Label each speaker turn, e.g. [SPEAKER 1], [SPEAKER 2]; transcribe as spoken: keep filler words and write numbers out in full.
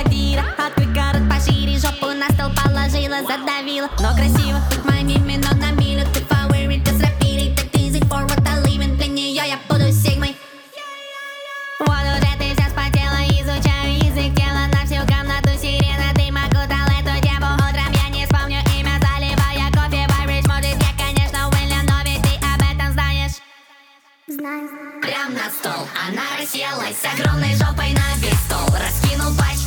[SPEAKER 1] крокодила. Открыть город пошире, жопу на стол положила, задавила. Но красиво, хоть моими, но на милю. Ты фаворит, ты срапили, так easy for what I live in. Для нее я буду сигмой. Вот уже ты вся спотела, изучаю язык тела. На всю комнату сирена, ты окутал эту деву. Утром я не вспомню имя, заливая кофе в Irish. Может я, конечно, Уильям, но ведь ты об этом знаешь.
[SPEAKER 2] Знаю.
[SPEAKER 1] Прям на стол она расселась, с огромной жопой на весь стол. Раскинул пачку